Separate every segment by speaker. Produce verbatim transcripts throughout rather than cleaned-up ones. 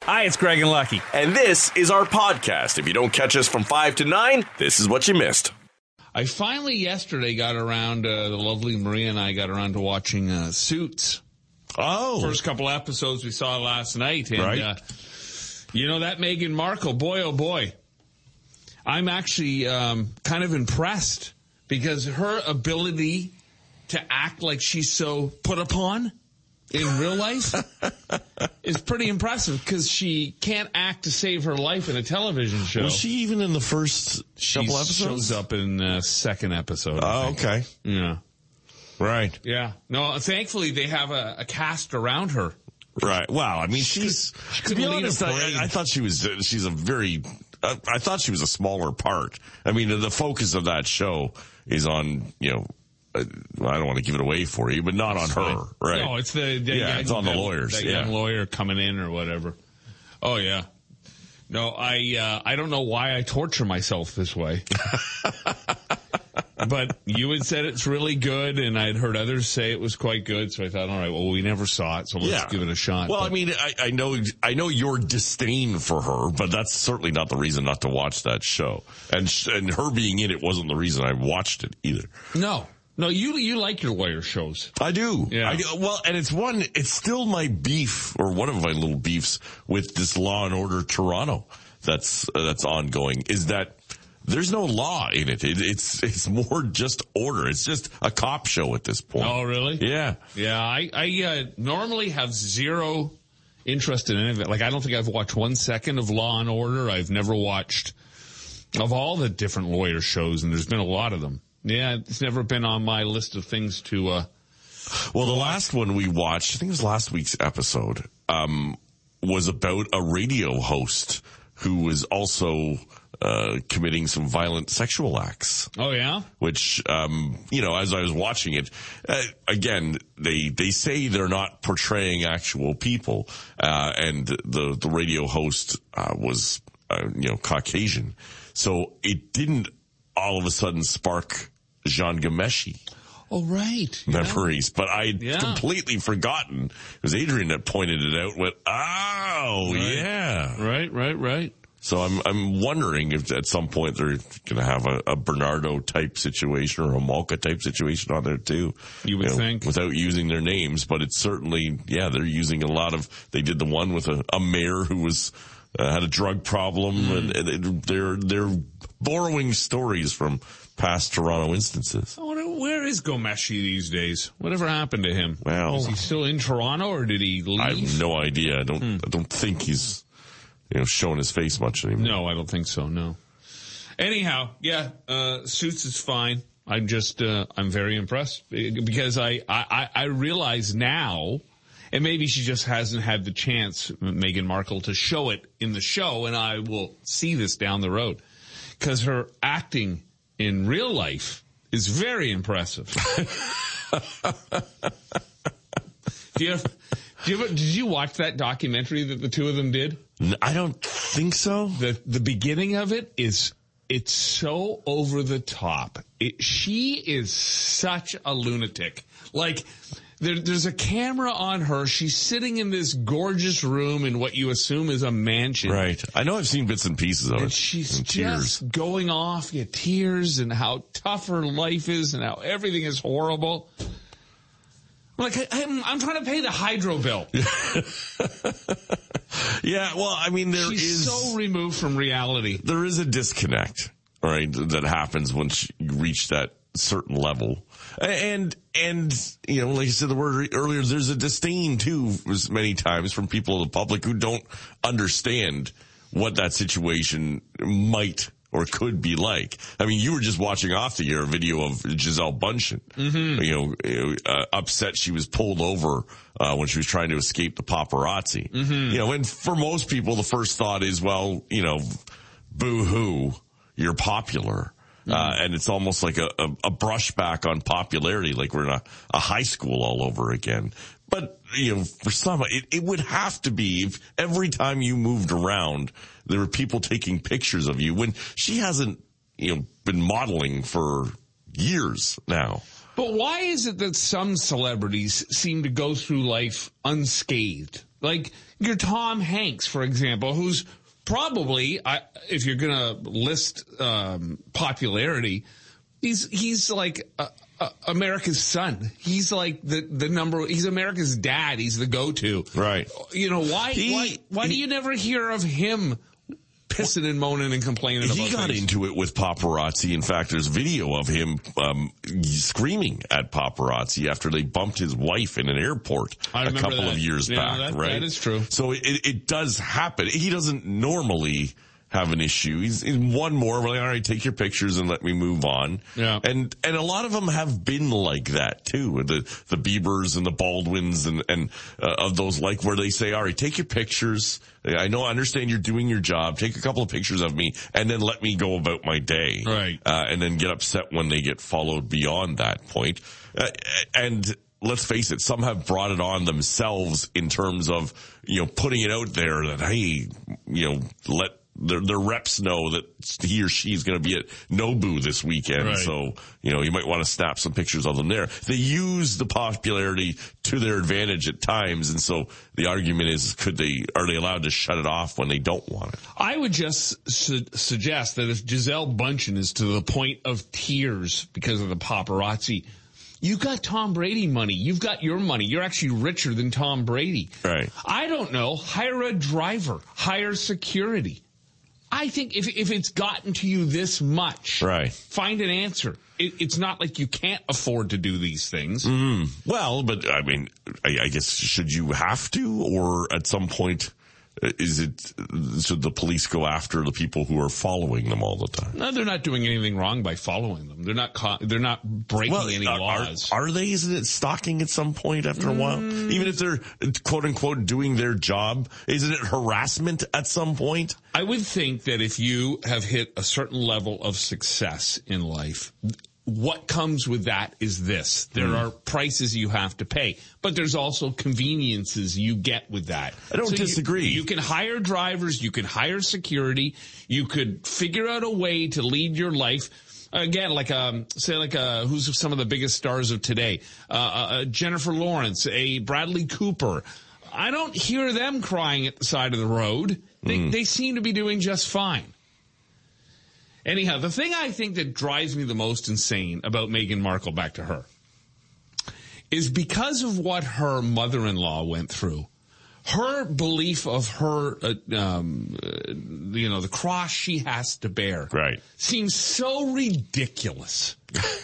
Speaker 1: Hi, it's Greg and Lucky.
Speaker 2: And this is our podcast. If you don't catch us from five to nine, this is what you missed.
Speaker 3: I finally yesterday got around, uh, the lovely Maria and I got around to watching uh, Suits.
Speaker 4: Oh.
Speaker 3: First couple episodes we saw last night. And,
Speaker 4: right.
Speaker 3: uh, you know, that Meghan Markle, boy, oh boy. I'm actually um, kind of impressed because her ability to act like she's so put upon in real life is pretty impressive because she can't act to save her life in a television show.
Speaker 4: Was she even in the first
Speaker 3: she
Speaker 4: couple episodes?
Speaker 3: She shows up in the second episode.
Speaker 4: Oh, okay.
Speaker 3: Yeah.
Speaker 4: Right.
Speaker 3: Yeah. No, thankfully they have a, a cast around her.
Speaker 4: Right. Wow. I mean, she's,
Speaker 3: she
Speaker 4: to be honest, I, I thought she was, uh, she's a very, uh, I thought she was a smaller part. I mean, the focus of that show is on, you know, I don't want to give it away for you, but not on her, right?
Speaker 3: No, it's the, the
Speaker 4: yeah,
Speaker 3: young,
Speaker 4: it's on the lawyers.
Speaker 3: That
Speaker 4: yeah.
Speaker 3: young lawyer coming in or whatever. Oh yeah. No, I uh, I don't know why I torture myself this way. But you had said it's really good, and I'd heard others say it was quite good, so I thought, all right, well, we never saw it, so let's
Speaker 4: yeah.
Speaker 3: give it a shot.
Speaker 4: Well,
Speaker 3: but,
Speaker 4: I mean, I, I know I know your disdain for her, but that's certainly not the reason not to watch that show. And sh- and her being in it wasn't the reason I watched it either.
Speaker 3: No. No, you you like your lawyer shows.
Speaker 4: I do.
Speaker 3: Yeah.
Speaker 4: I do. Well, and it's one, it's still my beef, or one of my little beefs with this Law and Order Toronto that's, uh, that's ongoing, is that there's no law in it. it. It's, it's more just order. It's just a cop show at this point.
Speaker 3: Oh, really?
Speaker 4: Yeah.
Speaker 3: Yeah, I, I uh, normally have zero interest in any of it. Like, I don't think I've watched one second of Law and Order. I've never watched of all the different lawyer shows, and there's been a lot of them. Yeah, it's never been on my list of things to, uh...
Speaker 4: Well, the last one we watched, I think it was last week's episode, um, was about a radio host who was also, uh, committing some violent sexual acts.
Speaker 3: Oh, yeah?
Speaker 4: Which, um, you know, as I was watching it, uh, again, they, they say they're not portraying actual people, uh, and the, the radio host, uh, was, uh, you know, Caucasian. So it didn't all of a sudden spark Jean Ghomeshi
Speaker 3: oh, right.
Speaker 4: memories, yeah. But I'd
Speaker 3: yeah.
Speaker 4: completely forgotten. It was Adrian that pointed it out. Went, oh,
Speaker 3: right.
Speaker 4: yeah.
Speaker 3: Right, right, right.
Speaker 4: So I'm I'm wondering if at some point they're going to have a, a Bernardo type situation or a Malka type situation on there too.
Speaker 3: You would
Speaker 4: you know,
Speaker 3: think.
Speaker 4: Without using their names, but it's certainly, yeah, they're using a lot of, they did the one with a, a mayor who was, uh, had a drug problem mm. and, and it, they're, they're borrowing stories from past Toronto instances.
Speaker 3: I wonder, where is Ghomeshi these days? Whatever happened to him?
Speaker 4: Well,
Speaker 3: is he still in Toronto or did he leave?
Speaker 4: I have no idea. I don't. Hmm. I don't think he's, you know, showing his face much anymore.
Speaker 3: No, I don't think so. No. Anyhow, yeah, uh, Suits is fine. I'm just, uh, I'm very impressed because I, I, I realize now, and maybe she just hasn't had the chance, Meghan Markle, to show it in the show, and I will see this down the road because her acting in real life is very impressive. do you have, do you ever, did you watch that documentary that the two of them did?
Speaker 4: I don't think so.
Speaker 3: The the beginning of it is, it's so over the top. It, she is such a lunatic. Like, there, there's a camera on her. She's sitting in this gorgeous room in what you assume is a mansion.
Speaker 4: Right. I know I've seen bits and pieces of
Speaker 3: and
Speaker 4: it.
Speaker 3: She's
Speaker 4: and
Speaker 3: just
Speaker 4: tears.
Speaker 3: going off, yeah, tears, and how tough her life is and how everything is horrible. I'm like, I, I'm, I'm trying to pay the hydro bill.
Speaker 4: Yeah, well, I mean, there
Speaker 3: She's
Speaker 4: is
Speaker 3: so removed from reality.
Speaker 4: There is a disconnect, right, that happens when you reach that certain level. And, and, you know, like I said the word earlier, there's a disdain too, as many times from people in the public who don't understand what that situation might or could be like. I mean, you were just watching off the air a video of Gisele Bundchen, mm-hmm. you know, you know uh, upset she was pulled over uh, when she was trying to escape the paparazzi. Mm-hmm. You know, and for most people, the first thought is, well, you know, boo-hoo, you're popular. Mm-hmm. Uh, and it's almost like a, a, a brushback on popularity, like we're in a, a high school all over again. But, you know, for some, it, it would have to be if every time you moved around, there were people taking pictures of you when she hasn't, you know, been modeling for years now.
Speaker 3: But why is it that some celebrities seem to go through life unscathed? Like your Tom Hanks, for example, who's probably, I, if you're going to list um, popularity, he's he's like uh, uh, America's son. He's like the, the number, he's America's dad. He's the go-to.
Speaker 4: Right.
Speaker 3: You know, why,
Speaker 4: he,
Speaker 3: why, why
Speaker 4: he,
Speaker 3: do you never hear of him pissing and moaning and complaining about
Speaker 4: He got
Speaker 3: things?
Speaker 4: into it with paparazzi. In fact, there's video of him um, screaming at paparazzi after they bumped his wife in an airport
Speaker 3: I
Speaker 4: a couple
Speaker 3: that.
Speaker 4: of years
Speaker 3: yeah,
Speaker 4: back,
Speaker 3: that,
Speaker 4: right?
Speaker 3: That is true.
Speaker 4: So it, it does happen. He doesn't normally have an issue. He's in one more, we're like, all right, take your pictures and let me move on.
Speaker 3: Yeah.
Speaker 4: And, and a lot of them have been like that too. The, the Biebers and the Baldwins and, and, uh, of those, like where they say, all right, take your pictures. I know, I understand you're doing your job. Take a couple of pictures of me and then let me go about my day.
Speaker 3: Right.
Speaker 4: Uh, and then get upset when they get followed beyond that point. Uh, and, let's face it, some have brought it on themselves in terms of, you know, putting it out there that, hey, you know, let their, their reps know that he or she's going to be at Nobu this weekend.
Speaker 3: Right.
Speaker 4: So, you know, you might want to snap some pictures of them there. They use the popularity to their advantage at times. And so the argument is, could they, are they allowed to shut it off when they don't want it?
Speaker 3: I would just su- suggest that if Gisele Bündchen is to the point of tears because of the paparazzi, you got Tom Brady money. You've got your money. You're actually richer than Tom Brady.
Speaker 4: Right.
Speaker 3: I don't know. Hire a driver. Hire security. I think if if it's gotten to you this much,
Speaker 4: right,
Speaker 3: find an answer. It, it's not like you can't afford to do these things.
Speaker 4: Mm. Well, but I mean, I, I guess should you have to, or at some point, is it, should the police go after the people who are following them all the time?
Speaker 3: No, they're not doing anything wrong by following them. They're not ca- they're not breaking
Speaker 4: well,
Speaker 3: any
Speaker 4: are,
Speaker 3: laws.
Speaker 4: Are, are they? Isn't it stalking at some point after a while?
Speaker 3: Mm.
Speaker 4: Even if they're quote unquote doing their job, isn't it harassment at some point?
Speaker 3: I would think that if you have hit a certain level of success in life, what comes with that is this. There mm. are prices you have to pay, but there's also conveniences you get with that.
Speaker 4: I don't
Speaker 3: so
Speaker 4: disagree.
Speaker 3: You, you can hire drivers, you can hire security, you could figure out a way to lead your life. Again, like um, say like uh, who's some of the biggest stars of today? Uh, uh, Jennifer Lawrence, a Bradley Cooper. I don't hear them crying at the side of the road. They, mm. they seem to be doing just fine. Anyhow, the thing I think that drives me the most insane about Meghan Markle, back to her, is because of what her mother-in-law went through. Her belief of her, uh, um, uh, you know, the cross she has to bear,
Speaker 4: right,
Speaker 3: seems so ridiculous.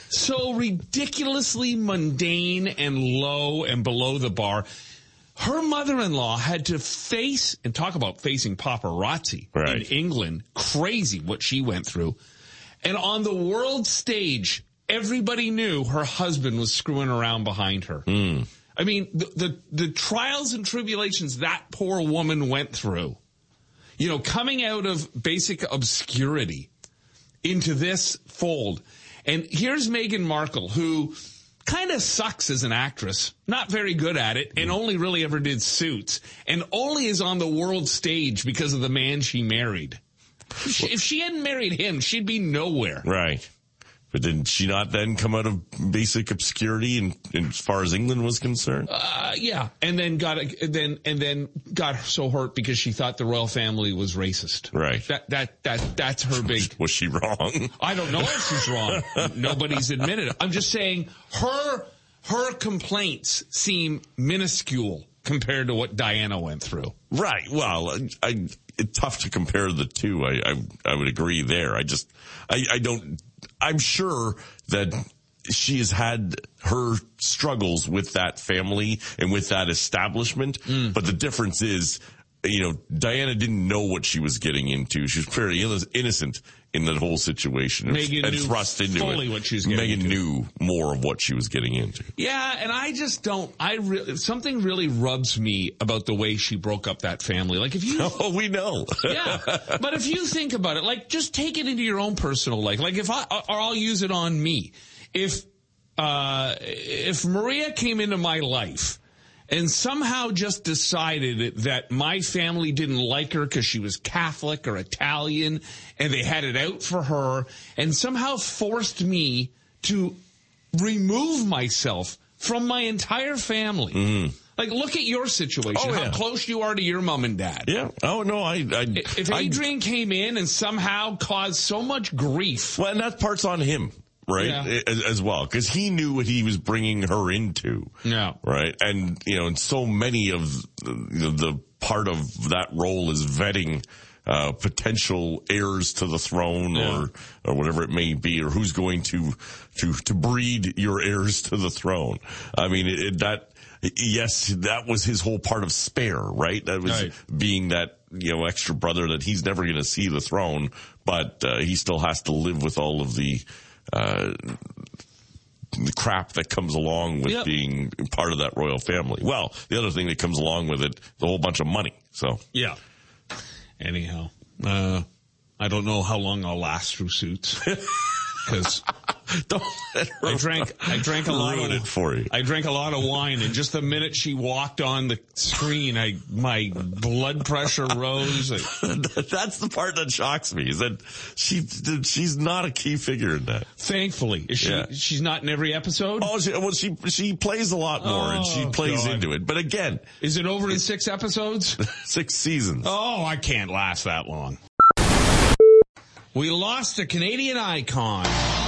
Speaker 3: So ridiculously mundane and low and below the bar. Her mother-in-law had to face, and talk about facing paparazzi
Speaker 4: right.
Speaker 3: in England, crazy what she went through. And on the world stage, everybody knew her husband was screwing around behind her.
Speaker 4: Mm.
Speaker 3: I mean, the, the, the trials and tribulations that poor woman went through, you know, coming out of basic obscurity into this fold. And here's Meghan Markle, who kind of sucks as an actress, not very good at it, and only really ever did Suits, and only is on the world stage because of the man she married. If she, if she hadn't married him, she'd be nowhere.
Speaker 4: Right. But did she not then come out of basic obscurity in, in as far as England was concerned?
Speaker 3: Uh, yeah, and then got a, then and then got so hurt because she thought the royal family was racist.
Speaker 4: Right.
Speaker 3: That that that that's her big.
Speaker 4: Was she wrong?
Speaker 3: I don't know if she's wrong. Nobody's admitted it. I'm just saying her her complaints seem minuscule compared to what Diana went through.
Speaker 4: Right. Well, I, I it's tough to compare the two. I I, I would agree there. I just I, I don't. I'm sure that she has had her struggles with that family and with that establishment. Mm. But the difference is, you know, Diana didn't know what she was getting into. She was fairly innocent in that whole situation.
Speaker 3: Meghan
Speaker 4: and
Speaker 3: knew
Speaker 4: thrust into
Speaker 3: fully
Speaker 4: it.
Speaker 3: what she was getting
Speaker 4: Meghan
Speaker 3: into.
Speaker 4: knew more of what she was getting into.
Speaker 3: Yeah, and I just don't. I re- something really rubs me about the way she broke up that family. Like if you,
Speaker 4: oh, we know.
Speaker 3: Yeah, but if you think about it, like just take it into your own personal life. Like if I, or I'll use it on me. If uh, if Maria came into my life and somehow just decided that my family didn't like her because she was Catholic or Italian, and they had it out for her, and somehow forced me to remove myself from my entire family. Mm. Like, look at your situation,
Speaker 4: Oh,
Speaker 3: how
Speaker 4: yeah.
Speaker 3: close you are to your mom and dad.
Speaker 4: Yeah. Oh, no, I... I
Speaker 3: If Adrian I, came in and somehow caused so much grief...
Speaker 4: Well, and that part's on him, right,
Speaker 3: yeah.
Speaker 4: as, as well, because he knew what he was bringing her into.
Speaker 3: Yeah.
Speaker 4: Right? And, you know, and so many of the, the part of that role is vetting... Uh, potential heirs to the throne, yeah. or or whatever it may be, or who's going to to to breed your heirs to the throne. I mean, it, it, that yes, that was his whole part of Spare, right? That was
Speaker 3: right.
Speaker 4: being that, you know, extra brother that he's never going to see the throne, but uh, he still has to live with all of the. Uh, the crap that comes along with yep. being part of that royal family. Well, the other thing that comes along with it, the whole bunch of money. So
Speaker 3: yeah. Anyhow, uh, I don't know how long I'll last through Suits. Because I drank, I drank a lot of
Speaker 4: it for you.
Speaker 3: I drank a lot of wine, and just the minute she walked on the screen, I my blood pressure rose.
Speaker 4: That's the part that shocks me, is that she she's not a key figure in that.
Speaker 3: Thankfully, is she? Yeah. She's not in every episode.
Speaker 4: Oh, she, well, she she plays a lot more, oh, and she plays God. into it. But again,
Speaker 3: is it over in six episodes?
Speaker 4: Six seasons.
Speaker 3: Oh, I can't last that long. We lost a Canadian icon.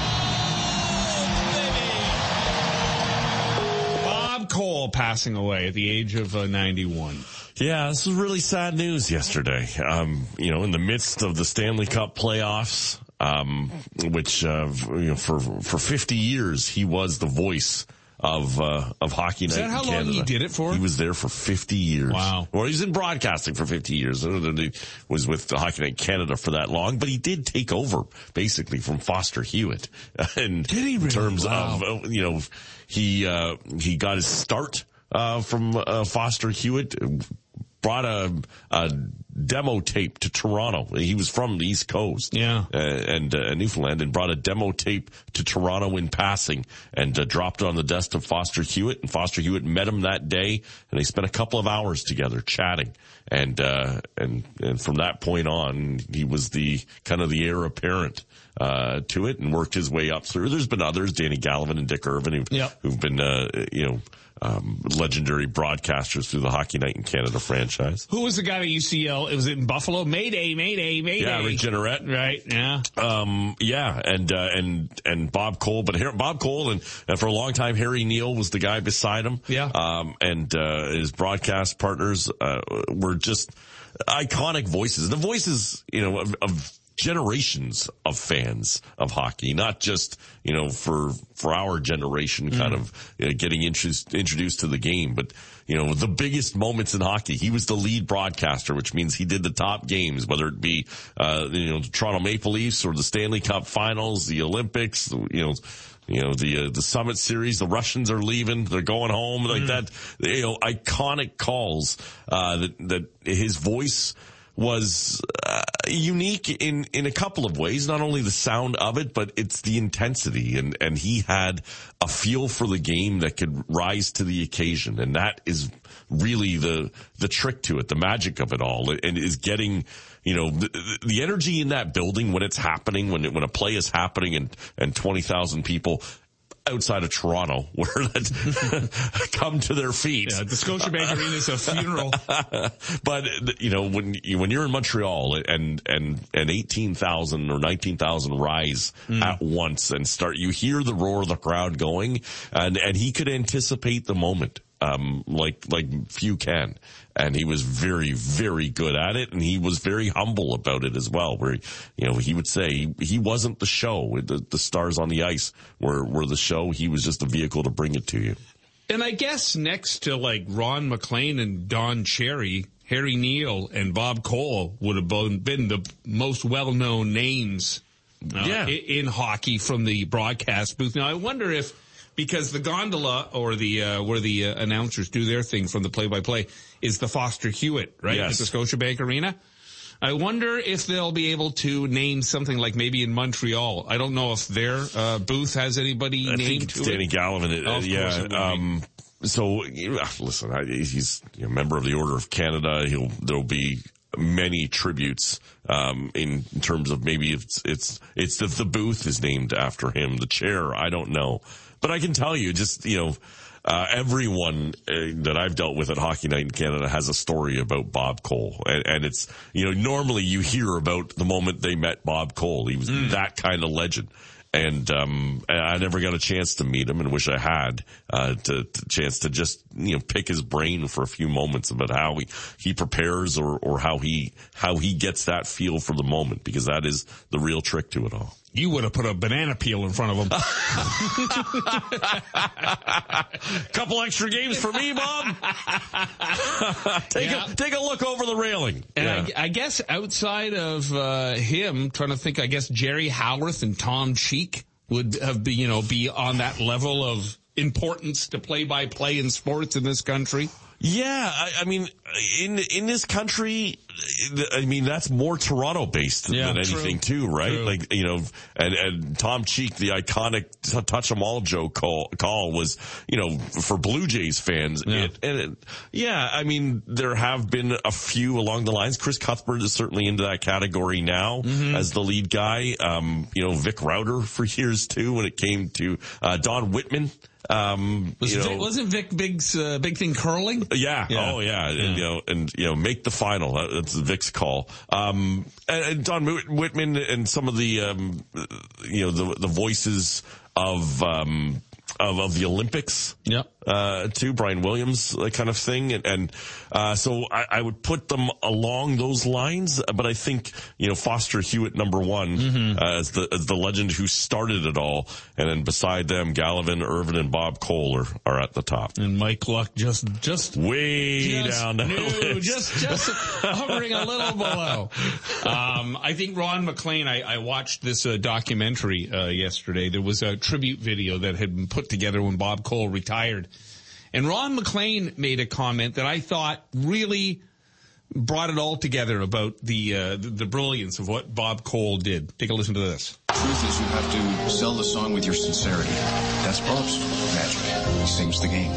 Speaker 3: Bob Cole passing away at the age of uh, ninety-one.
Speaker 4: Yeah, this was really sad news yesterday. Um, you know, in the midst of the Stanley Cup playoffs, um, which, uh, you know, for, for fifty years, he was the voice of, uh, of Hockey Night in Canada.
Speaker 3: Is that how long he did it for?
Speaker 4: He was there for fifty years.
Speaker 3: Wow.
Speaker 4: Well, he's in broadcasting for fifty years. He was with the Hockey Night Canada for that long, but he did take over basically from Foster Hewitt. And
Speaker 3: did he really?
Speaker 4: In terms
Speaker 3: wow.
Speaker 4: of, you know, he, uh, he got his start, uh, from, uh, Foster Hewitt, brought a, a demo tape to Toronto. He was from the East Coast,
Speaker 3: yeah,
Speaker 4: uh, and uh, Newfoundland, and brought a demo tape to Toronto in passing, and uh, dropped it on the desk of Foster Hewitt. And Foster Hewitt met him that day, and they spent a couple of hours together chatting. And uh, and and from that point on, he was the kind of the heir apparent uh, to it, and worked his way up through. There's been others, Danny Gallivan and Dick Irvin, who've,
Speaker 3: yep.
Speaker 4: who've been uh, you know. Um, legendary broadcasters through the Hockey Night in Canada franchise.
Speaker 3: Who was the guy that used to yell? It was in Buffalo. Mayday, Mayday, Mayday.
Speaker 4: Yeah, Rick Jeanneret.
Speaker 3: Right. Yeah.
Speaker 4: Um, yeah, and uh, and and Bob Cole, but Harry, Bob Cole, and, and for a long time Harry Neal was the guy beside him.
Speaker 3: Yeah.
Speaker 4: Um, and uh, his broadcast partners uh, were just iconic voices. The voices, you know, of, of generations of fans of hockey, not just, you know, for, for our generation kind mm. of you know, getting introduced, introduced to the game, but, you know, the biggest moments in hockey. He was the lead broadcaster, which means he did the top games, whether it be, uh, you know, the Toronto Maple Leafs or the Stanley Cup finals, the Olympics, you know, you know, the, uh, the Summit Series, the Russians are leaving, they're going home, like mm. that, you know, iconic calls, uh, that, that his voice was uh, unique in, in a couple of ways. Not only the sound of it, but it's the intensity. And, and he had a feel for the game that could rise to the occasion. And that is really the, the trick to it, the magic of it all. And is getting, you know, the, the energy in that building when it's happening, when it, when a play is happening and, and twenty thousand people outside of Toronto where that come to their feet.
Speaker 3: Yeah, the Scotiabank Arena is a funeral.
Speaker 4: But, you know, when you, when you're in Montreal and, and, and eighteen thousand or nineteen thousand rise mm. at once and start, you hear the roar of the crowd going, and, and he could anticipate the moment. Um, like, like few can. And he was very, very good at it. And he was very humble about it as well, where, you know, he would say he, he wasn't the show. The, the stars on the ice were, were the show. He was just a vehicle to bring it to you.
Speaker 3: And I guess next to like Ron McLean and Don Cherry, Harry Neal and Bob Cole would have been the most well-known names uh,
Speaker 4: yeah.
Speaker 3: in, in hockey from the broadcast booth. Now, I wonder if, because the gondola or the uh, where the uh, announcers do their thing from the play-by-play is the Foster Hewitt, right?
Speaker 4: Yes.
Speaker 3: At the Scotiabank Arena. I wonder if they'll be able to name something like maybe in Montreal. I don't know if their uh, booth has anybody
Speaker 4: I
Speaker 3: named
Speaker 4: think it's
Speaker 3: to
Speaker 4: Danny
Speaker 3: it.
Speaker 4: Gallivan.
Speaker 3: Oh, of
Speaker 4: yeah.
Speaker 3: course it
Speaker 4: Um, so you know, listen, I, he's a member of the Order of Canada. He'll there'll be many tributes um in, in terms of maybe it's it's it's the, the booth is named after him, the chair, I don't know. But I can tell you, just, you know, uh, everyone uh, that I've dealt with at Hockey Night in Canada has a story about Bob Cole. And, and it's, you know, normally you hear about the moment they met Bob Cole. He was mm. that kind of legend. And, um, I never got a chance to meet him and wish I had, uh, to, to chance to just, you know, pick his brain for a few moments about how he, he prepares or, or how he, how he gets that feel for the moment, because that is the real trick to it all.
Speaker 3: You would have put a banana peel in front of him.
Speaker 4: Couple extra games for me, Bob. take
Speaker 3: yeah.
Speaker 4: a take a look over the railing.
Speaker 3: And
Speaker 4: yeah.
Speaker 3: I, I guess outside of uh, him, trying to think, I guess Jerry Howarth and Tom Cheek would have be, you know, be on that level of importance to play-by-play in sports in this country.
Speaker 4: Yeah, I, I mean, in in this country, I mean, that's more Toronto-based
Speaker 3: yeah,
Speaker 4: than anything,
Speaker 3: true.
Speaker 4: too, right?
Speaker 3: True.
Speaker 4: Like, you know, and, and Tom Cheek, the iconic touch 'em all Joe call, call was, you know, for Blue Jays fans.
Speaker 3: Yeah.
Speaker 4: It, and it, yeah, I mean, there have been a few along the lines. Chris Cuthbert is certainly into that category now mm-hmm. as the lead guy. Um, you know, Vic Rauter for years, too, when it came to uh, Don Whitman. Um,
Speaker 3: Was
Speaker 4: you know,
Speaker 3: Vic, wasn't Vic Big's uh, big thing curling?
Speaker 4: Yeah. yeah. Oh, yeah. yeah. And, you know, and you know, make the final. That's Vic's call. Um, and, and Don Whitman and some of the, um, you know, the the voices of um, of, of the Olympics.
Speaker 3: Yeah.
Speaker 4: Uh, too, Brian Williams, that kind of thing. And, and uh, so I, I would put them along those lines, but I think, you know, Foster Hewitt, number one, mm-hmm. uh, as the, as the legend who started it all. And then beside them, Gallivan, Irvin, and Bob Cole are, are at the top.
Speaker 3: And Mike Luck just, just
Speaker 4: way
Speaker 3: just
Speaker 4: down the
Speaker 3: no,
Speaker 4: list.
Speaker 3: Just, just hovering a little below. Um, I think Ron MacLean, I, I watched this uh, documentary, uh, yesterday. There was a tribute video that had been put together when Bob Cole retired. And Ron MacLean made a comment that I thought really brought it all together about the, uh, the the brilliance of what Bob Cole did. Take a listen to this.
Speaker 1: The truth is you have to sell the song with your sincerity. That's Bob's magic. He sings the game.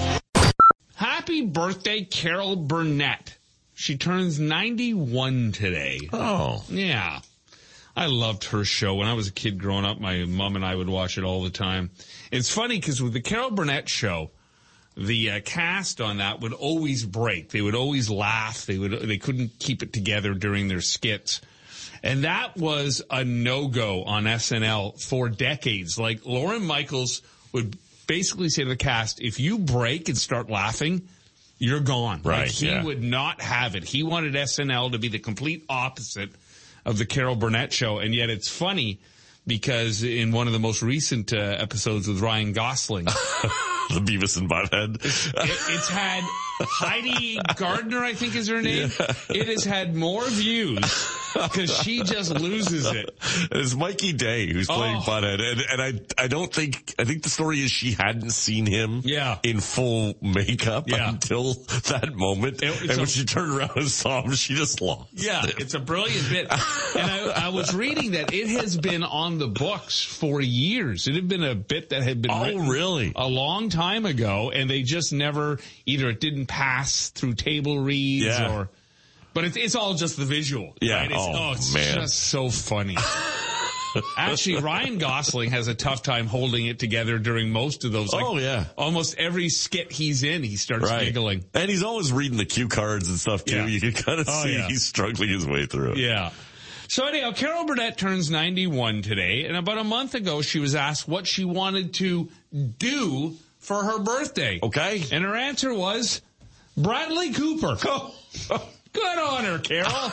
Speaker 3: Happy birthday, Carol Burnett. She turns ninety-one today.
Speaker 4: Oh.
Speaker 3: Yeah. I loved her show. When I was a kid growing up, my mom and I would watch it all the time. It's funny because with the Carol Burnett show, the uh, cast on that would always break. They would always laugh. They would. They couldn't keep it together during their skits. And that was a no-go on S N L for decades. Like, Lorne Michaels would basically say to the cast, if you break and start laughing, you're gone.
Speaker 4: Right,
Speaker 3: like, he
Speaker 4: yeah.
Speaker 3: would not have it. He wanted S N L to be the complete opposite of the Carol Burnett show. And yet it's funny because in one of the most recent uh, episodes with Ryan Gosling,
Speaker 4: the Beavis and Butthead.
Speaker 3: It's, it, it's had Heidi Gardner, I think is her name. Yeah. It has had more views because she just loses it.
Speaker 4: It's Mikey Day who's playing oh. Butthead, and, and I I don't think I think the story is she hadn't seen him
Speaker 3: yeah.
Speaker 4: in full makeup
Speaker 3: yeah.
Speaker 4: until that moment, it, and a, when she turned around and saw him, she just lost.
Speaker 3: Yeah,
Speaker 4: it.
Speaker 3: It's a brilliant bit, and I, I was reading that it has been on the books for years. It had been a bit that had been
Speaker 4: oh
Speaker 3: written
Speaker 4: really
Speaker 3: a long time ago, and they just never either it didn't pass through table reads
Speaker 4: yeah.
Speaker 3: or. But it's, it's all just the visual.
Speaker 4: Yeah.
Speaker 3: Right? It's,
Speaker 4: oh,
Speaker 3: oh, it's
Speaker 4: man.
Speaker 3: just so funny. Actually, Ryan Gosling has a tough time holding it together during most of those. Like,
Speaker 4: oh, yeah.
Speaker 3: Almost every skit he's in, he starts
Speaker 4: right.
Speaker 3: giggling.
Speaker 4: And he's always reading the cue cards and stuff, too.
Speaker 3: Yeah.
Speaker 4: You can kind of
Speaker 3: oh,
Speaker 4: see
Speaker 3: yeah.
Speaker 4: he's struggling his way through it.
Speaker 3: Yeah. So anyhow, Carol Burnett turns ninety-one today, and about a month ago, she was asked what she wanted to do for her birthday.
Speaker 4: Okay.
Speaker 3: And her answer was Bradley Cooper. Oh. Good on her, Carol.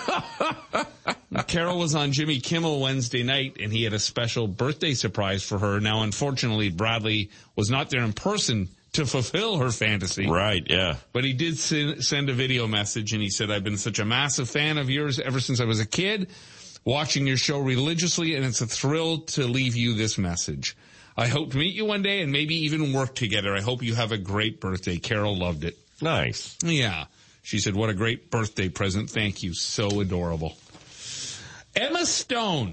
Speaker 3: Carol was on Jimmy Kimmel Wednesday night, and he had a special birthday surprise for her. Now, unfortunately, Bradley was not there in person to fulfill her fantasy.
Speaker 4: Right, yeah.
Speaker 3: But he did send a video message, and he said, I've been such a massive fan of yours ever since I was a kid, watching your show religiously, and it's a thrill to leave you this message. I hope to meet you one day and maybe even work together. I hope you have a great birthday. Carol loved it.
Speaker 4: Nice.
Speaker 3: Yeah. She said, what a great birthday present. Thank you. So adorable. Emma Stone.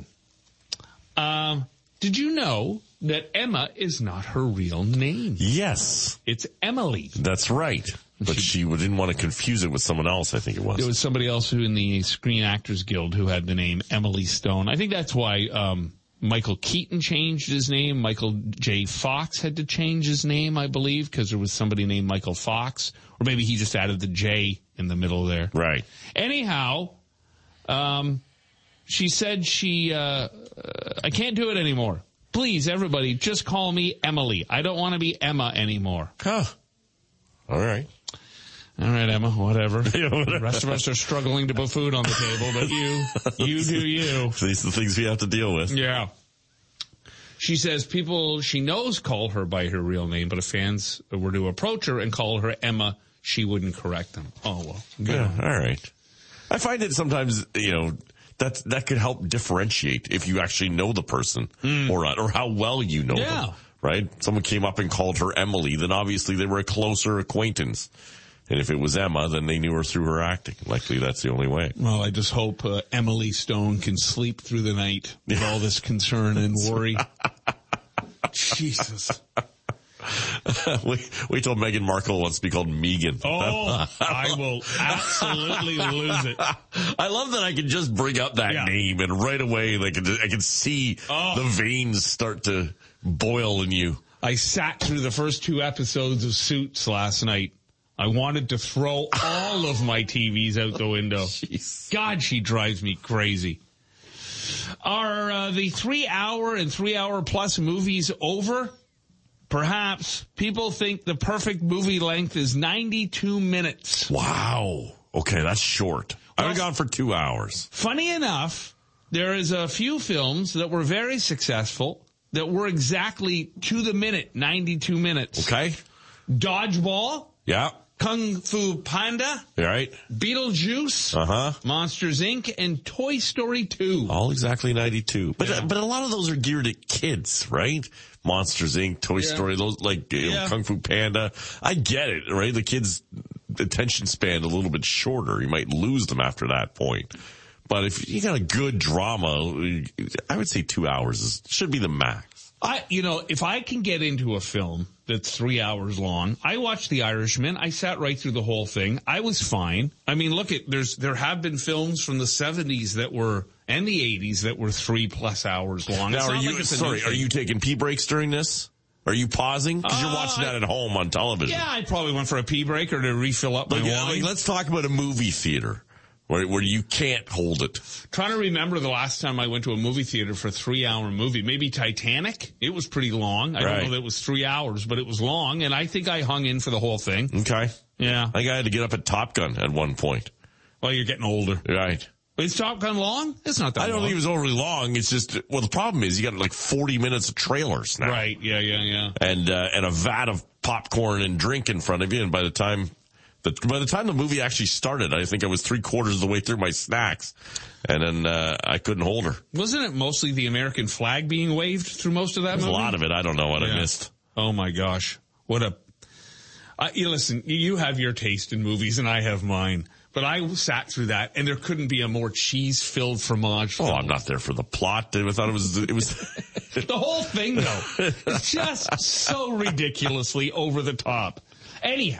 Speaker 3: Um, did you know that Emma is not her real name?
Speaker 4: Yes.
Speaker 3: It's Emily.
Speaker 4: That's right. But she, she didn't want to confuse it with someone else, I think it was.
Speaker 3: There was somebody else who in the Screen Actors Guild who had the name Emily Stone. I think that's why um, Michael Keaton changed his name. Michael J. Fox had to change his name, I believe, because there was somebody named Michael Fox. Or maybe he just added the J in the middle there.
Speaker 4: Right.
Speaker 3: Anyhow, um, she said she, uh, uh, I can't do it anymore. Please, everybody, just call me Emily. I don't want to be Emma anymore.
Speaker 4: Huh. All right.
Speaker 3: All right, Emma, whatever. The rest of us are struggling to put food on the table, but you, you do you.
Speaker 4: These are the things we have to deal with.
Speaker 3: Yeah. She says people she knows call her by her real name, but if fans were to approach her and call her Emma, she wouldn't correct them. Oh, well. Good.
Speaker 4: Yeah, all right. I find it sometimes, you know, that that could help differentiate if you actually know the person mm. or not, or how well you know
Speaker 3: yeah.
Speaker 4: them, right? Someone came up and called her Emily, then obviously they were a closer acquaintance. And if it was Emma, then they knew her through her acting. Likely that's the only way.
Speaker 3: Well, I just hope uh, Emily Stone can sleep through the night with all this concern and worry. Jesus.
Speaker 4: wait, wait till Meghan Markle wants to be called Megan.
Speaker 3: Oh, I will absolutely lose it.
Speaker 4: I love that I can just bring up that
Speaker 3: yeah.
Speaker 4: name and right away like I can see oh. the veins start to boil in you.
Speaker 3: I sat through the first two episodes of Suits last night. I wanted to throw all of my T Vs out the window.
Speaker 4: Jeez.
Speaker 3: God, she drives me crazy. Are uh, the three-hour and three-hour-plus movies over? Perhaps. People think the perfect movie length is ninety-two minutes.
Speaker 4: Wow. Okay, that's short. Well, I would have gone for two hours.
Speaker 3: Funny enough, there is a few films that were very successful that were exactly to the minute, ninety-two minutes.
Speaker 4: Okay.
Speaker 3: Dodgeball.
Speaker 4: Yeah.
Speaker 3: Kung Fu Panda.
Speaker 4: Right.
Speaker 3: Beetlejuice.
Speaker 4: Uh-huh.
Speaker 3: Monsters, Incorporated. And Toy Story two.
Speaker 4: All exactly ninety-two. But
Speaker 3: yeah.
Speaker 4: but a lot of those are geared at kids, right? Monsters, Incorporated, Toy yeah. Story, those like you
Speaker 3: yeah.
Speaker 4: know, Kung Fu Panda. I get it, right? The kids' attention span a little bit shorter. You might lose them after that point. But if you got a good drama, I would say two hours is, should be the max.
Speaker 3: I, you know, if I can get into a film that's three hours long, I watched The Irishman. I sat right through the whole thing. I was fine. I mean, look at there's there have been films from the seventies that were and the eighties that were three plus hours long.
Speaker 4: Now, are you like sorry? Are you taking pee breaks during this? Are you pausing? Because you're watching
Speaker 3: uh,
Speaker 4: that at home on television.
Speaker 3: Yeah, I probably went for a pee break or to refill up my
Speaker 4: like,
Speaker 3: wine.
Speaker 4: Like, let's talk about a movie theater. Where, where you can't hold it.
Speaker 3: Trying to remember the last time I went to a movie theater for a three-hour movie. Maybe Titanic. It was pretty long. I
Speaker 4: right.
Speaker 3: don't know that it was three hours, but it was long, and I think I hung in for the whole thing.
Speaker 4: Okay.
Speaker 3: Yeah.
Speaker 4: I think I had to get up at Top Gun at one point.
Speaker 3: Well, you're getting older.
Speaker 4: Right.
Speaker 3: Is Top Gun long? It's not that long.
Speaker 4: I don't
Speaker 3: long.
Speaker 4: think it was overly long. It's just, well, the problem is you got like forty minutes of trailers now.
Speaker 3: Right. Yeah, yeah, yeah.
Speaker 4: And, uh, and a vat of popcorn and drink in front of you, and by the time... But by the time the movie actually started, I think I was three quarters of the way through my snacks, and then uh, I couldn't hold her.
Speaker 3: Wasn't it mostly the American flag being waved through most of that
Speaker 4: There's
Speaker 3: movie?
Speaker 4: a lot of it. I don't know what yeah. I missed.
Speaker 3: Oh, my gosh. What a... Uh, you listen, you have your taste in movies, and I have mine. But I sat through that, and there couldn't be a more cheese-filled fromage film.
Speaker 4: Oh, I'm not there for the plot. I thought it was... It was
Speaker 3: the whole thing, though. It's just so ridiculously over the top. Anyhow.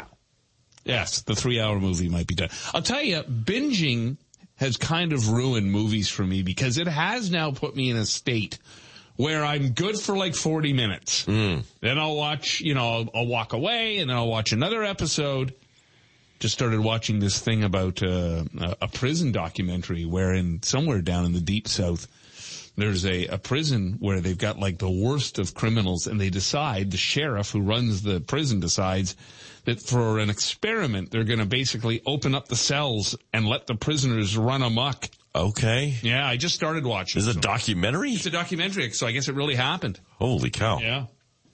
Speaker 3: Yes, the three-hour movie might be done. I'll tell you, binging has kind of ruined movies for me because it has now put me in a state where I'm good for like forty minutes.
Speaker 4: Mm.
Speaker 3: Then I'll watch, you know, I'll, I'll walk away, and then I'll watch another episode. Just started watching this thing about uh, a prison documentary wherein somewhere down in the deep south, there's a, a prison where they've got like the worst of criminals, and they decide, the sheriff who runs the prison decides that for an experiment, they're going to basically open up the cells and let the prisoners run amok.
Speaker 4: Okay.
Speaker 3: Yeah, I just started watching.
Speaker 4: Is it
Speaker 3: so.
Speaker 4: a documentary?
Speaker 3: It's a documentary, so I guess it really happened.
Speaker 4: Holy cow.
Speaker 3: Yeah.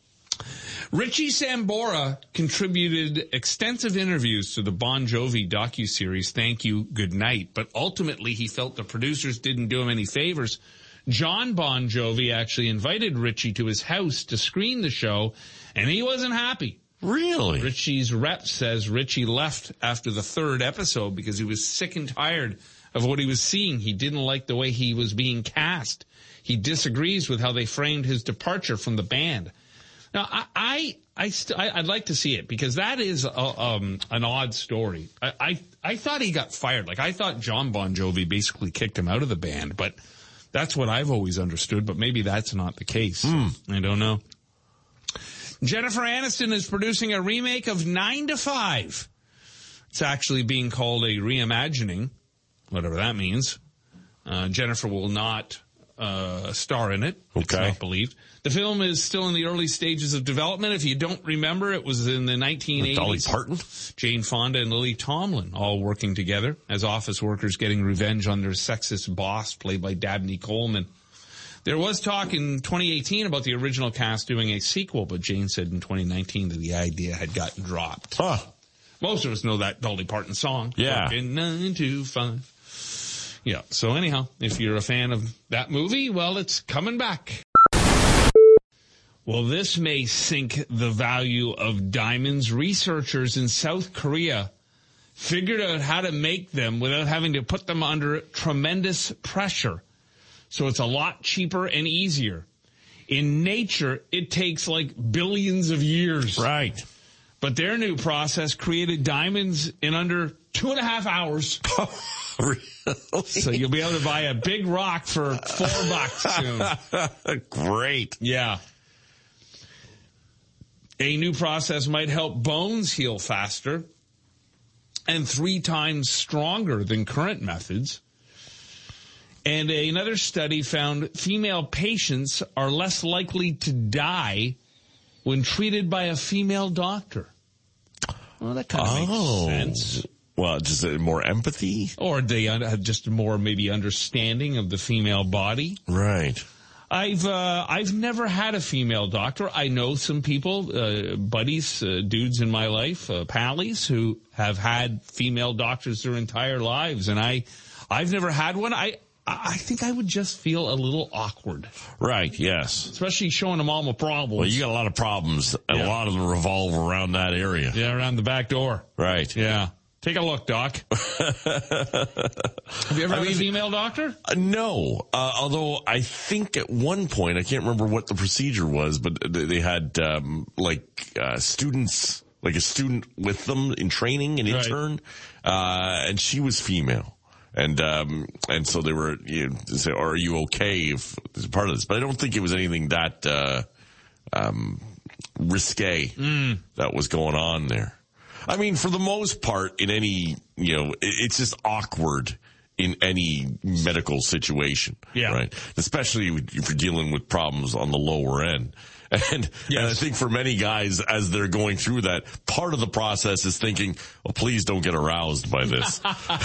Speaker 3: Richie Sambora contributed extensive interviews to the Bon Jovi docuseries Thank You, Good Night, but ultimately he felt the producers didn't do him any favors. John Bon Jovi actually invited Richie to his house to screen the show, and he wasn't happy.
Speaker 4: Really?
Speaker 3: Richie's rep says Richie left after the third episode because he was sick and tired of what he was seeing. He didn't like the way he was being cast. He disagrees with how they framed his departure from the band. Now, I, I, I st- I I'd like to see it because that is a, um, an odd story. I, I, I thought he got fired. Like, I thought John Bon Jovi basically kicked him out of the band, but That's what I've always understood, but maybe that's not the case. Mm. I don't know. Jennifer Aniston is producing a remake of Nine to Five. It's actually being called a reimagining, whatever that means. Uh, Jennifer will not uh, star in it. It's
Speaker 4: Okay.
Speaker 3: not believed. The film is still in the early stages of development. If you don't remember, it was in the nineteen eighties.
Speaker 4: Dolly Parton?
Speaker 3: Jane Fonda and Lily Tomlin all working together as office workers getting revenge on their sexist boss, played by Dabney Coleman. There was talk in twenty eighteen about the original cast doing a sequel, but Jane said in twenty nineteen that the idea had gotten dropped.
Speaker 4: Huh.
Speaker 3: Most of us know that Dolly Parton song.
Speaker 4: Yeah.
Speaker 3: Working nine to five. Yeah. So anyhow, if you're a fan of that movie, well, it's coming back. Well, this may sink the value of diamonds. Researchers in South Korea figured out how to make them without having to put them under tremendous pressure. So it's a lot cheaper and easier. In nature, it takes like billions of years.
Speaker 4: Right.
Speaker 3: But their new process created diamonds in under two and a half hours.
Speaker 4: Really?
Speaker 3: So you'll be able to buy a big rock for four bucks soon.
Speaker 4: Great.
Speaker 3: Yeah. A new process might help bones heal faster and three times stronger than current methods. And another study found female patients are less likely to die when treated by a female doctor. Well, that kind of
Speaker 4: Oh.
Speaker 3: makes sense.
Speaker 4: Well, just uh, more empathy?
Speaker 3: Or they have just more maybe understanding of the female body.
Speaker 4: Right.
Speaker 3: I've uh, I've never had a female doctor. I know some people, uh, buddies, uh, dudes in my life, uh, pallies, who have had female doctors their entire lives, and I, I've never had one. I I think I would just feel a little awkward,
Speaker 4: Right, yes.
Speaker 3: especially showing them all my problems.
Speaker 4: Well, you got a lot of problems, and
Speaker 3: Yeah.
Speaker 4: a lot of them revolve around that area.
Speaker 3: yeah, around the back door.
Speaker 4: Right.
Speaker 3: Yeah, take a look, Doc. Have you ever
Speaker 4: I
Speaker 3: had
Speaker 4: mean-
Speaker 3: a female doctor?
Speaker 4: Uh, no, uh, although I think at one point, I can't remember what the procedure was, but they they had um, like uh, students, like a student with them in training, an
Speaker 3: Right.
Speaker 4: intern, uh, and she was female. And, um, and so they were, you know, say, are you okay if it's part of this? But I don't think it was anything that, uh, um, risque
Speaker 3: Mm.
Speaker 4: that was going on there. I mean, for the most part, in any, you know, it, it's just awkward in any medical situation.
Speaker 3: Yeah.
Speaker 4: Right. Especially if you're dealing with problems on the lower end. And,
Speaker 3: Yes.
Speaker 4: and I think for many guys, as they're going through that, part of the process is thinking, well, please don't get aroused by this.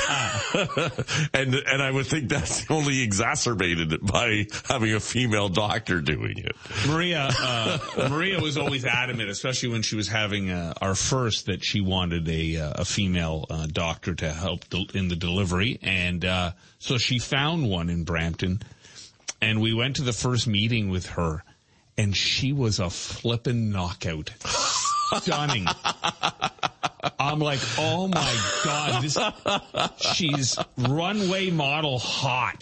Speaker 4: and and I would think that's only exacerbated by having a female doctor doing it.
Speaker 3: Maria, uh, Maria was always adamant, especially when she was having uh, our first, that she wanted a uh, a female uh, doctor to help del- in the delivery, and uh, so she found one in Brampton, and we went to the first meeting with her, and she was a flippin' knockout, stunning. I'm like, oh my God, this, she's runway model hot.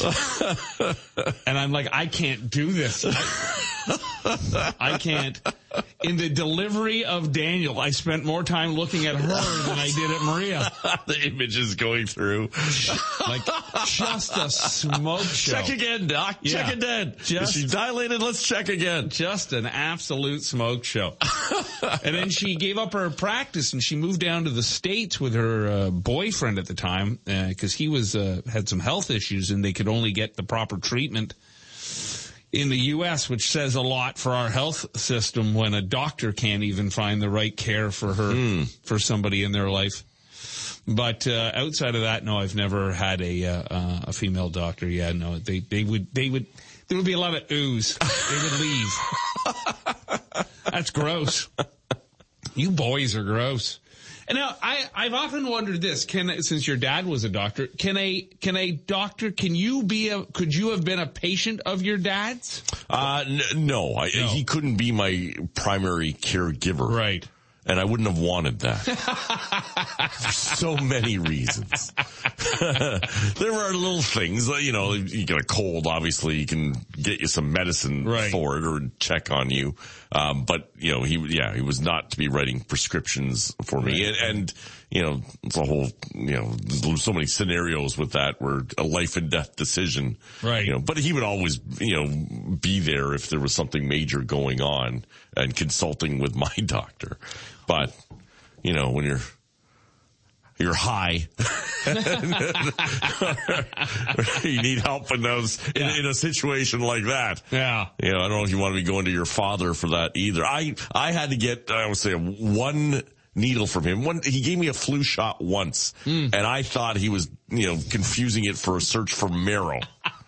Speaker 3: And I'm like, I can't do this. I, I can't. In the delivery of Daniel, I spent more time looking at her than I did at Maria.
Speaker 4: The image is going through.
Speaker 3: Like, just a smoke show.
Speaker 4: Check again, Doc.
Speaker 3: Yeah.
Speaker 4: Check again.
Speaker 3: Just-
Speaker 4: Is she dilated? Let's check again.
Speaker 3: Just an absolute smoke show. And then she gave up her practice and she moved down to the States with her uh, boyfriend at the time, because uh, he was uh, had some health issues and they could only get the proper treatment in the U S, which says a lot for our health system when a doctor can't even find the right care for her,
Speaker 4: Mm.
Speaker 3: for somebody in their life. But uh, outside of that, no, I've never had a uh, a female doctor. Yeah, no, they they would they would there would be a lot of ooze. They would leave. That's gross. You boys are gross. And now I I've often wondered this: can since your dad was a doctor, can a can a doctor can you be a could you have been a patient of your dad's?
Speaker 4: Uh, n- no, I,
Speaker 3: No.
Speaker 4: he couldn't be my primary caregiver.
Speaker 3: Right.
Speaker 4: And I wouldn't have wanted that. For so many reasons. there are little things, you know, you get a cold, obviously, you can get you some medicine
Speaker 3: right. for it
Speaker 4: or check on you. Um, but, you know, he, yeah, he was not to be writing prescriptions for me.
Speaker 3: Right.
Speaker 4: And, and, you know, it's a whole, you know, there's so many scenarios with that where a life and death decision.
Speaker 3: Right.
Speaker 4: You know, but he would always, you know, be there if there was something major going on and consulting with my doctor. But, you know, when you're, you're high, you need help in those, in,
Speaker 3: yeah.
Speaker 4: in a situation like that.
Speaker 3: Yeah.
Speaker 4: You know, I don't know if you want to be going to your father for that either. I, I had to get, I would say one needle from him. One, he gave me a flu shot once mm. and I thought he was, you know, confusing it for a search for marrow.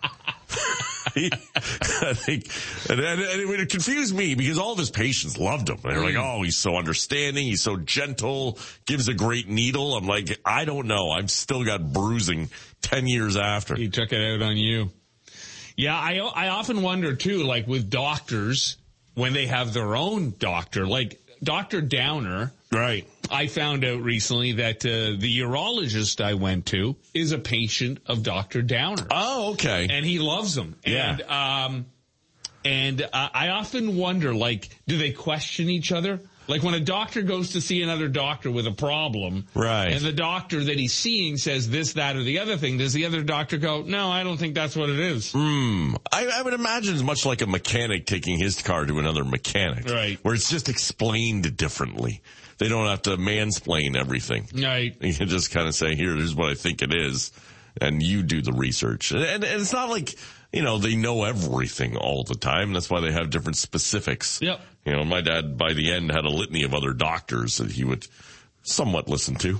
Speaker 4: I think, and, and, and it confused me because all of his patients loved him. They were like, oh, he's so understanding. He's so gentle, gives a great needle. I'm like, I don't know. I've still got bruising ten years after.
Speaker 3: He took it out on you. Yeah. I, I often wonder too, like with doctors, when they have their own doctor, like Doctor Downer.
Speaker 4: Right.
Speaker 3: I found out recently that uh, the urologist I went to is a patient of Doctor Downer.
Speaker 4: Oh, okay.
Speaker 3: And he loves him.
Speaker 4: Yeah.
Speaker 3: And, um, and uh, I often wonder, like, do they question each other? Like when a doctor goes to see another doctor with a problem,
Speaker 4: right?
Speaker 3: And the doctor that he's seeing says this, that, or the other thing, does the other doctor go, no, I don't think that's what it is?
Speaker 4: Hmm. I, I would imagine it's much like a mechanic taking his car to another mechanic.
Speaker 3: Right.
Speaker 4: Where it's just explained differently. They don't have to mansplain everything.
Speaker 3: Right.
Speaker 4: You can just kind of say, here, here's what I think it is. And you do the research. And, and, and it's not like, you know, they know everything all the time. That's why they have different specifics.
Speaker 3: Yep.
Speaker 4: You know, my dad, by the end, had a litany of other doctors that he would somewhat listen to.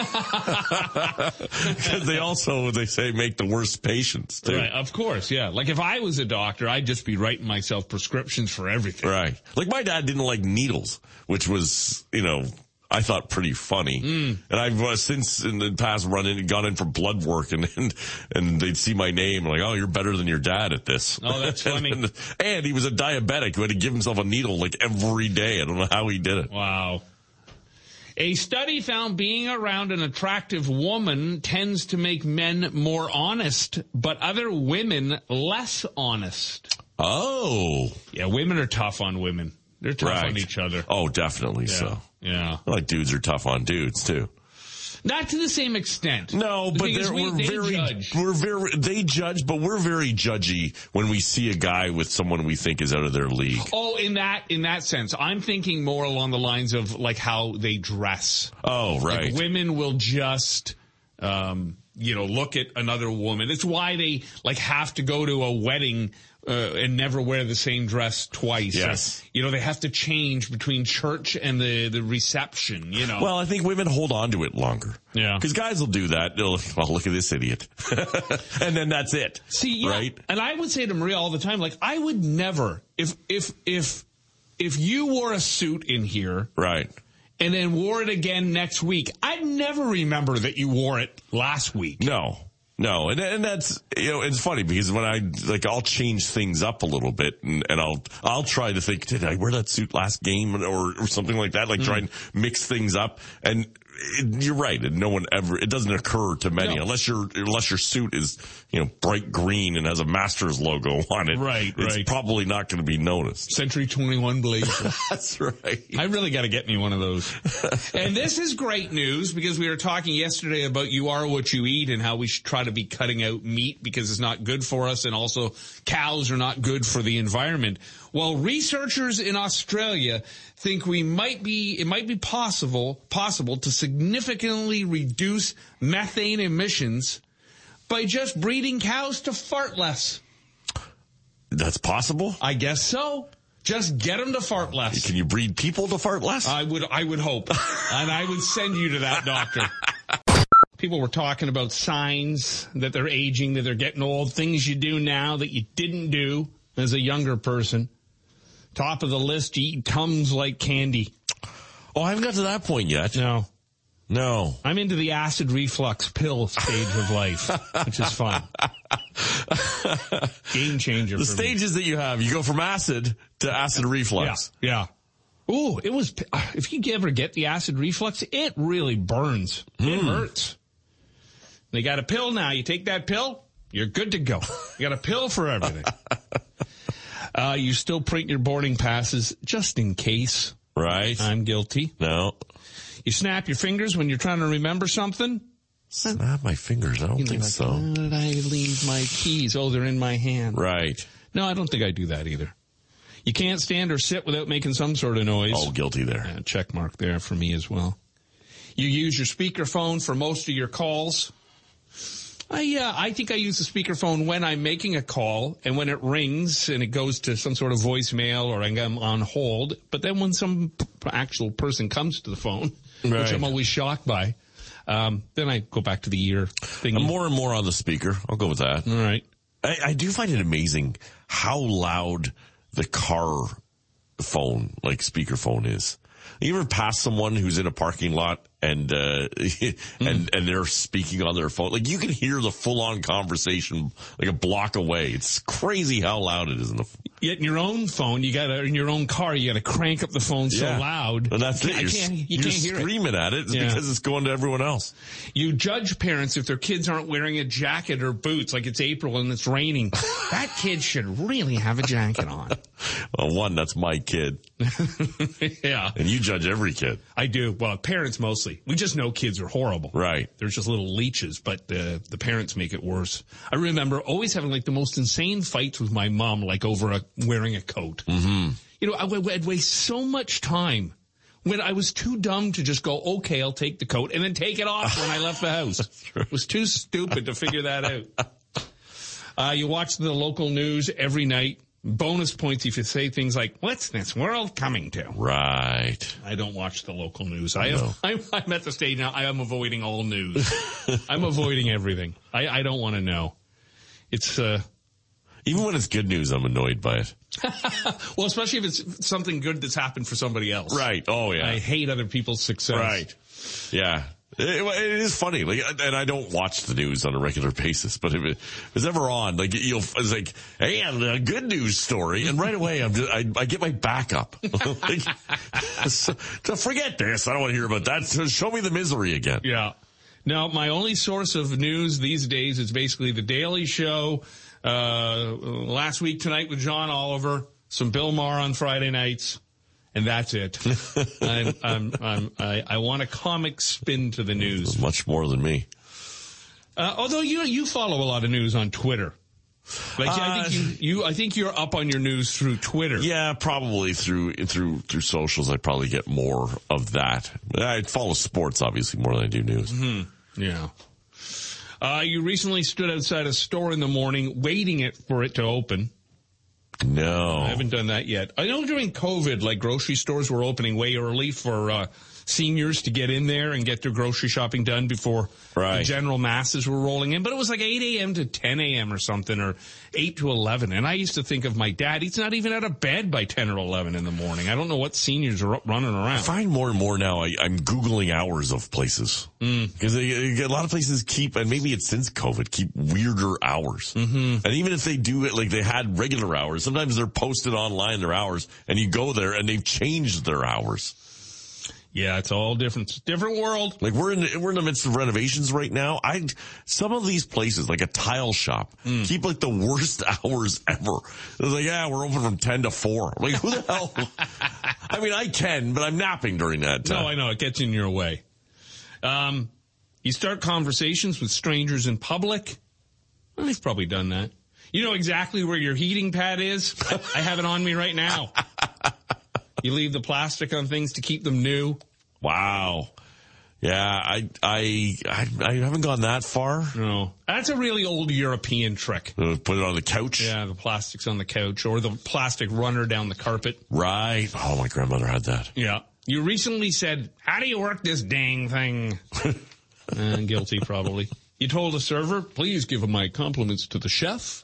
Speaker 4: Because they also, they say, make the worst patients, too.
Speaker 3: Right, of course, yeah. Like if I was a doctor, I'd just be writing myself prescriptions for everything.
Speaker 4: Right. Like my dad didn't like needles, which was, you know, I thought pretty funny. Mm. And I've uh, since in the past run in, gone in for blood work and, and, and they'd see my name like, oh, you're better than your dad at this.
Speaker 3: Oh, that's funny.
Speaker 4: and, and he was a diabetic who had to give himself a needle like every day. I don't know how he did it.
Speaker 3: Wow. A study found being around an attractive woman tends to make men more honest, but other women less honest.
Speaker 4: Oh.
Speaker 3: Yeah, women are tough on women. They're tough
Speaker 4: right.
Speaker 3: on each other.
Speaker 4: Oh, definitely
Speaker 3: yeah.
Speaker 4: so.
Speaker 3: Yeah.
Speaker 4: Like dudes are tough on dudes too.
Speaker 3: Not to the same extent.
Speaker 4: No, but
Speaker 3: the we,
Speaker 4: we're
Speaker 3: they
Speaker 4: very,
Speaker 3: judge.
Speaker 4: we're very, they judge, but we're very judgy when we see a guy with someone we think is out of their league.
Speaker 3: Oh, in that, in that sense, I'm thinking more along the lines of like how they dress.
Speaker 4: Oh, right.
Speaker 3: Like women will just, um, you know, look at another woman. It's why they like have to go to a wedding Uh, and never wear the same dress twice.
Speaker 4: Yes.
Speaker 3: Or, you know, they have to change between church and the, the reception, you know.
Speaker 4: Well, I think women hold on to it longer.
Speaker 3: Yeah.
Speaker 4: Because guys will do that. They'll, oh, look at this idiot. And then that's it.
Speaker 3: See, yeah.
Speaker 4: Right?
Speaker 3: And I would say to Maria all the time, like, I would never, if, if, if, if you wore a suit in here.
Speaker 4: Right.
Speaker 3: And then wore it again next week, I'd never remember that you wore it last week.
Speaker 4: No. No, and and that's, you know, it's funny because when I, like, I'll change things up a little bit and, and I'll, I'll try to think, did I wear that suit last game or, or something like that? Like mm. try and mix things up. And it, you're right. And no one ever, it doesn't occur to many
Speaker 3: no.
Speaker 4: unless your, unless your suit is, you know, bright green and has a Masters logo on it.
Speaker 3: Right,
Speaker 4: it's
Speaker 3: right.
Speaker 4: probably not going to be noticed.
Speaker 3: Century twenty-one Blazer.
Speaker 4: That's right.
Speaker 3: I really got to get me one of those. And this is great news because we were talking yesterday about you are what you eat and how we should try to be cutting out meat because it's not good for us and also cows are not good for the environment. Well, researchers in Australia think we might be, it might be possible, possible to significantly reduce methane emissions by just breeding cows to fart less.
Speaker 4: That's possible?
Speaker 3: I guess so. Just get them to fart less.
Speaker 4: Can you breed people to fart less?
Speaker 3: I would, I would hope. And I would send you to that doctor. People were talking about signs that they're aging, that they're getting old, things you do now that you didn't do as a younger person. Top of the list, you eat Tums like candy.
Speaker 4: Oh, I haven't got to that point yet.
Speaker 3: No.
Speaker 4: No.
Speaker 3: I'm into the acid reflux pill stage of life, which is fun. Game changer.
Speaker 4: The
Speaker 3: for
Speaker 4: stages
Speaker 3: me.
Speaker 4: that you have, you go from acid to acid reflux.
Speaker 3: Yeah. yeah. Ooh, it was, if you ever get the acid reflux, it really burns. Mm. It hurts. They got a pill now. You take that pill, you're good to go. You got a pill for everything. uh, you still print your boarding passes just in case.
Speaker 4: Right.
Speaker 3: I'm guilty.
Speaker 4: No.
Speaker 3: You snap your fingers when you're trying to remember something.
Speaker 4: Snap my fingers. I don't think
Speaker 3: like,
Speaker 4: so.
Speaker 3: Where did I leave my keys? Oh, they're in my hand.
Speaker 4: Right.
Speaker 3: No, I don't think I do that either. You can't stand or sit without making some sort of noise.
Speaker 4: Oh, guilty there.
Speaker 3: Yeah, check mark there for me as well. You use your speakerphone for most of your calls. I, uh, I think I use the speakerphone when I'm making a call and when it rings and it goes to some sort of voicemail or I'm on hold. But then when some p- actual person comes to the phone,
Speaker 4: right.
Speaker 3: which I'm always shocked by, um, then I go back to the ear thing.
Speaker 4: I'm more and more on the speaker. I'll go with that.
Speaker 3: All right.
Speaker 4: I, I do find it amazing how loud the car phone, like speakerphone is. You ever pass someone who's in a parking lot and, uh, and, and they're speaking on their phone? Like you can hear the full on conversation like a block away. It's crazy how loud it is in the
Speaker 3: Yet in your own phone, you gotta, in your own car, you gotta crank up the phone so
Speaker 4: yeah.
Speaker 3: loud.
Speaker 4: And that's it.
Speaker 3: I
Speaker 4: You're,
Speaker 3: can't, you
Speaker 4: you're
Speaker 3: can't hear
Speaker 4: screaming
Speaker 3: it.
Speaker 4: at it
Speaker 3: Yeah.
Speaker 4: because it's going to everyone else.
Speaker 3: You judge parents if their kids aren't wearing a jacket or boots, like it's April and it's raining. That kid should really have a jacket on.
Speaker 4: Well, one, that's my kid.
Speaker 3: Yeah.
Speaker 4: And you judge every kid.
Speaker 3: I do. Well, parents mostly. We just know kids are horrible.
Speaker 4: Right.
Speaker 3: They're just little leeches, but uh, the parents make it worse. I remember always having like the most insane fights with my mom, like over a, wearing a coat.
Speaker 4: Mm-hmm.
Speaker 3: You know, I would I'd waste so much time when I was too dumb to just go, okay, I'll take the coat and then take it off when I left the house. It was too stupid to figure that out. Uh, you watch the local news every night. Bonus points if you say things like, what's this world coming to?
Speaker 4: Right.
Speaker 3: I don't watch the local news. I am, I'm, I'm at the stage now, I am avoiding all news. I'm avoiding everything. I, I don't want to know. It's, uh,
Speaker 4: even when it's good news, I'm annoyed by it.
Speaker 3: well, especially if it's something good that's happened for somebody else.
Speaker 4: Right. Oh, yeah.
Speaker 3: I hate other people's success.
Speaker 4: Right. Yeah. It, it is funny, like, and I don't watch the news on a regular basis, but if it was ever on, like, you'll, it's like, hey, a good news story, and right away, I'm just, I, I get my back up. Like, so, to forget this, I don't want to hear about that. So show me the misery again.
Speaker 3: Yeah. Now, my only source of news these days is basically The Daily Show, uh, last week tonight with John Oliver, some Bill Maher on Friday nights. And that's it. I'm, I'm, I'm, I, I want a comic spin to the news.
Speaker 4: Much more than me.
Speaker 3: Uh, although you you follow a lot of news on Twitter. Like uh, I think you, you I think you're up on your news through Twitter.
Speaker 4: Yeah, probably through through through socials. I probably get more of that. I follow sports obviously more than I do news.
Speaker 3: Mm-hmm. Yeah. Uh, you recently stood outside a store in the morning waiting it for it to open.
Speaker 4: No.
Speaker 3: I haven't done that yet. I know during COVID, like grocery stores were opening way early for uh, seniors to get in there and get their grocery shopping done before
Speaker 4: right.
Speaker 3: the general masses were rolling in. But it was like eight a.m. to ten a.m. or something, or eight to eleven. And I used to think of my dad, he's not even out of bed by ten or eleven in the morning. I don't know what seniors are running around.
Speaker 4: I find more and more now I, I'm Googling hours of places. Because mm. a lot of places keep, and maybe it's since COVID, keep weirder hours.
Speaker 3: Mm-hmm.
Speaker 4: And even if they do it like they had regular hours, sometimes they're posted online, their hours, and you go there and they've changed their hours.
Speaker 3: Yeah, it's all different. It's a different world.
Speaker 4: Like we're in the, we're in the midst of renovations right now. I some of these places, like a tile shop, mm. keep like the worst hours ever. It's like, yeah, we're open from ten to four. I'm like, who the hell? I mean, I can, but I'm napping during that time.
Speaker 3: No, I know it gets in your way. Um, you start conversations with strangers in public. Well, they've probably done that. You know exactly where your heating pad is. I, I have it on me right now. You leave the plastic on things to keep them new.
Speaker 4: Wow. Yeah, I, I, I, I haven't gone that far.
Speaker 3: No. That's a really old European trick.
Speaker 4: Uh, put it on the couch?
Speaker 3: Yeah, the plastic's on the couch, or the plastic runner down the carpet.
Speaker 4: Right. Oh, my grandmother had that.
Speaker 3: Yeah. You recently said, how do you work this dang thing? uh, guilty, probably. You told a server, please give my compliments to the chef.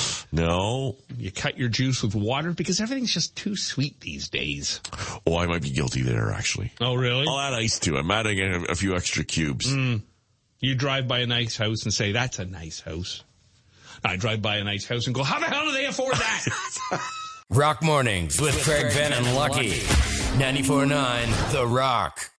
Speaker 4: No.
Speaker 3: You cut your juice with water because everything's just too sweet these days.
Speaker 4: Oh, I might be guilty there, actually.
Speaker 3: Oh, really?
Speaker 4: I'll add ice to it. I'm adding a, a few extra cubes.
Speaker 3: Mm. You drive by a nice house and say, that's a nice house. I drive by a nice house and go, how the hell do they afford that?
Speaker 5: Rock Mornings with Craig Venn and Lucky. ninety-four point nine The Rock.